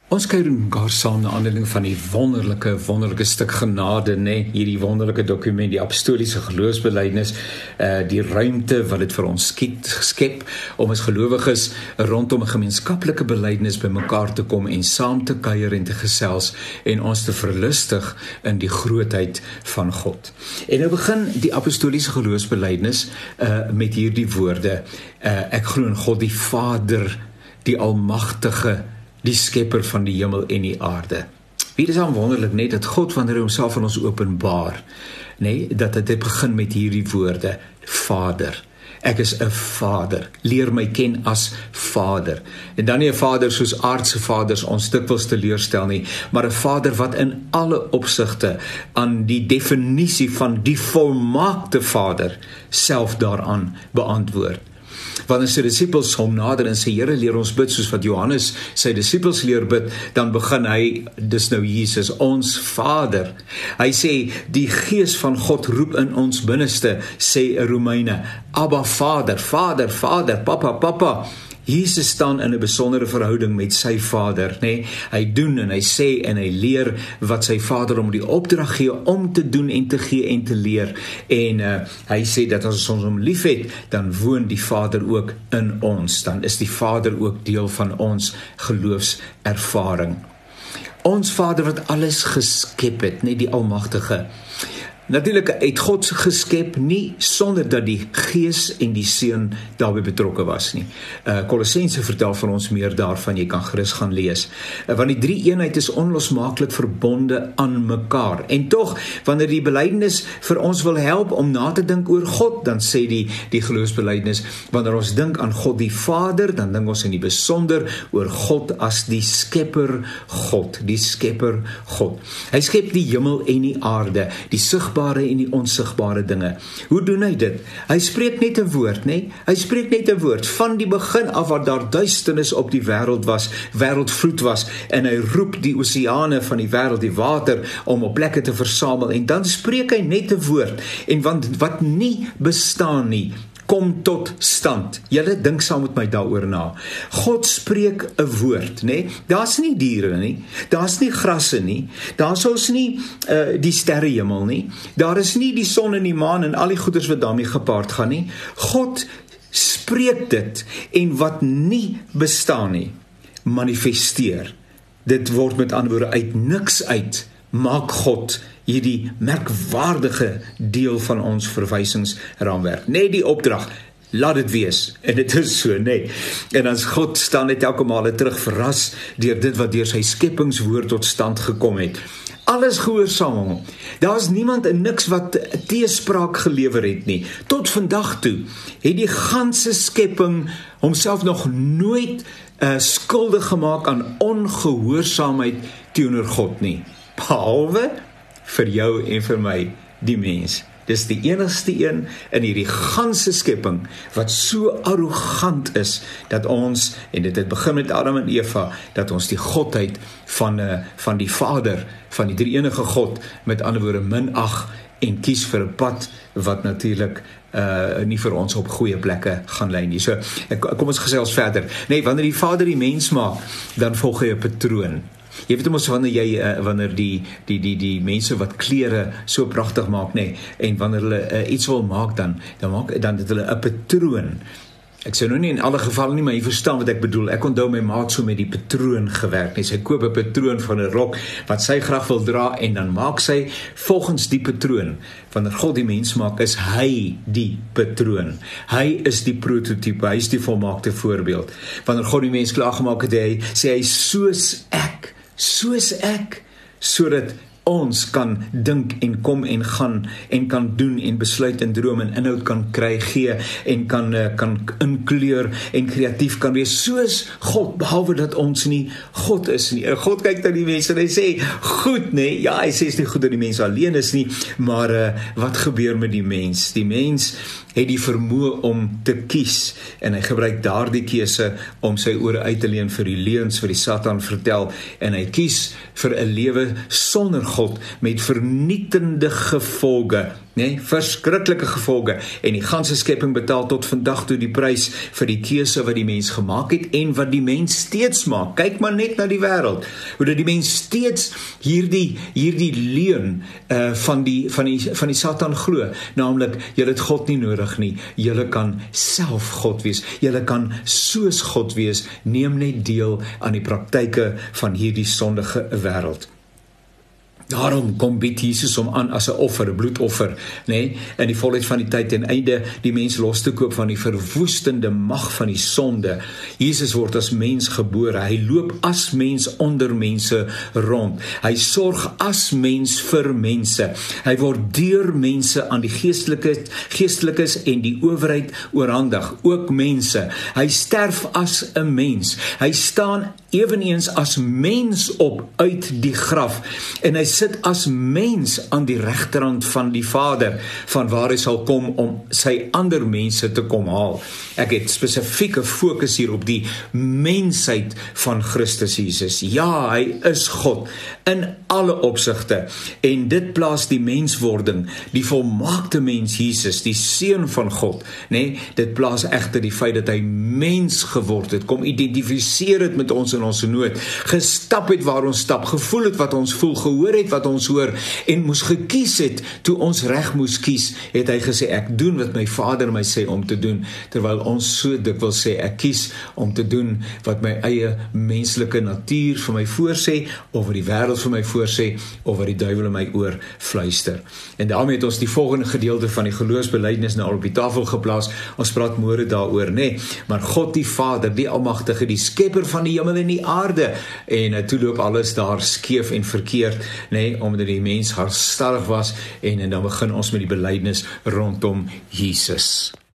Ons kyk mekaar saam na aanleiding van die wonderlike stuk genade, hierdie wonderlike dokument, die apostoliese geloofsbelijdenis, die ruimte wat dit vir ons skep, om as gelowiges rondom 'n gemeenskaplike belydenis by mekaar te kom en saam te kuier en te gesels en ons te verlustig in die grootheid van God. En nou begin die apostoliese geloofsbelijdenis met hierdie woorde, ek glo in God die Vader, die Almagtige, die skepper van die hemel en die aarde. Hier is aan wonderlik net dat God wanneer hy homself aan ons openbaar, dat dit begin met hierdie woorde, Vader. Ek is 'n vader, leer my ken as vader. En dan nie 'n vader soos aardse vaders ons dikwels teleurstel nie, maar 'n vader wat in alle opsigte aan die definisie van die volmaakte vader self daaraan beantwoord. Wanneer sy disippels hom nader en sê, Here, leer ons bid soos wat Johannes sy disippels leer bid, dan begin hy, dis nou Jesus, ons Vader. Hy sê, die Gees van God roep in ons binneste, sê Romeine, Abba Vader, Vader, Vader, Papa, Papa. Jesus staan in 'n besondere verhouding met sy Vader, Hy doen en hy sê en hy leer wat sy Vader hom die opdrag gee om te doen en te gee en te leer. En hy sê dat as ons hom liefhet, dan woon die Vader ook in ons. Dan is die Vader ook deel van ons geloofservaring. Ons Vader wat alles geskep het, die Almagtige. Natuurlik het God geskep nie sonder dat die Gees en die Seun daarbey betrokke was nie. Kolossense vertel vir ons meer daarvan, jy kan gerus gaan lees. Want die drie eenheid is onlosmaaklik verbonde aan mekaar. En tog, wanneer die belydenis vir ons wil help om na te dink oor God, dan sê die geloofsbelydenis, wanneer ons dink aan God die Vader, dan dink ons in die besonder oor God as die skepper God, die skepper God. Hy skep die hemel en die aarde, die sigbare en die onsigbare dinge. Hoe doen hy dit? Hy spreek net 'n woord, Hy spreek net 'n woord. Van die begin af wat daar duisternis op die wêreldvloed was, en hy roep die oseane van die wêreld, die water, om op plekke te versamel, en dan spreek hy net 'n woord, en wat nie bestaan nie, kom tot stand. Julle dink saam met my daaroor na. God spreek 'n woord, Daar's nie diere nie, daar's nie grasse nie, daar's ons nie die sterrehemel nie, daar is nie die son en die maan en al die goeders wat daarmee gepaard gaan nie. God spreek dit, en wat nie bestaan nie, manifesteer. Dit word met ander woorde uit niks uit, maak God hierdie merkwaardige deel van ons verwysingsraamwerk. Die opdrag, laat dit wees, en dit is so, En as God staan net elke male terug verras deur dit wat deur sy skepingswoord tot stand gekom het. Alles gehoorsaam hom. Daar's niemand en niks wat teespraak gelewer het nie. Tot vandag toe het die ganse skepping homself nog nooit skuldig gemaak aan ongehoorsaamheid teenoor God nie. Behalwe vir jou en vir my, die mens. Dis die enigste een in hierdie ganse skepping wat so arrogant is, dat ons, en dit het begin met Adam en Eva, dat ons die godheid van die Vader, van die drie enige God, met ander woorde minag en kies vir 'n pad wat natuurlik nie vir ons op goeie plekke gaan lei nie. So, kom ons gesels verder. Wanneer die Vader die mens maak, dan volg hy 'n patroon. Jy weet mos wanneer die mense wat klere so pragtig maak, en wanneer hulle iets wil maak, dan het hulle 'n patroon. Ek sê nou nie in alle gevalle nie, maar jy verstaan wat ek bedoel. Ek onthou my maat so met die patroon gewerk. Sy koop 'n patroon van 'n rok wat sy graag wil dra, en dan maak sy volgens die patroon. Wanneer God die mens maak, is hy die patroon. Hy is die prototype, hy is die volmaakte voorbeeld. Wanneer God die mens klaargemaak het, sê hy soos ek, sodat ons kan dink en kom en gaan en kan doen en besluit en droom en inhoud kan kry, gee en kan inkleur en kreatief kan wees soos God, behalwe dat ons nie God is nie. God kyk na die mense en hy sê, goed, ja, hy sê is nie goed dat die mens alleen is nie, maar wat gebeur met die mens? Die mens het die vermoë om te kies, en hy gebruik daardie keuse om sy ore uit te leen vir die leuns, vir die Satan vertel, en hy kies vir 'n lewe sonder God met vernietende gevolge, nee, verskriklike gevolge, en die ganse skepping betaal tot vandag toe die prys vir die keuse wat die mens gemaak het en wat die mens steeds maak. Kyk maar net na die wêreld, hoe dat die mens steeds hierdie leuen van die Satan glo, naamlik julle het God nie nodig nie, julle kan self God wees, julle kan soos God wees, neem net deel aan die praktyke van hierdie sondige wêreld. Daarom kom bied Jesus hom aan as 'n offer, 'n bloedoffer, nee, in die volheid van die tyd ten einde die mens los te koop van die verwoestende mag van die sonde. Jesus word as mens gebore, hy loop as mens onder mense rond, hy sorg as mens vir mense, hy word deur mense aan die geestelikes en die owerheid oorhandig, ook mense, hy sterf as 'n mens, hy staan eweneens as mens op uit die graf, en hy sit as mens aan die regterhand van die Vader, van waar hy sal kom om sy ander mense te kom haal. Ek het spesifieke fokus hier op die mensheid van Christus Jesus. Ja, hy is God in alle opsigte, en dit plaas die menswording, die volmaakte mens Jesus, die seun van God, nee, dit plaas egter die feit dat hy mens geword het, kom identifiseer het met ons in ons nood, gestap het waar ons stap, gevoel het wat ons voel, gehoor het wat ons hoor, en moes gekies het, toe ons reg moes kies, het hy gesê, ek doen wat my Vader my sê om te doen, terwyl ons so dikwels sê, ek kies om te doen wat my eie menslike natuur vir my voorsê, of wat die wêreld vir my voorsê, of wat die duiwel in my oor fluister. En daarmee het ons die volgende gedeelte van die geloofsbelijdenis nou op die tafel geplaas. Ons praat môre daaroor, nee, maar God die Vader, die Almagtige, die skepper van die hemel en die aarde, en toe loop alles daar skeef en verkeerd, nee, omdat die mens halstarrig was, en dan begin ons met die belydenis rondom Jesus.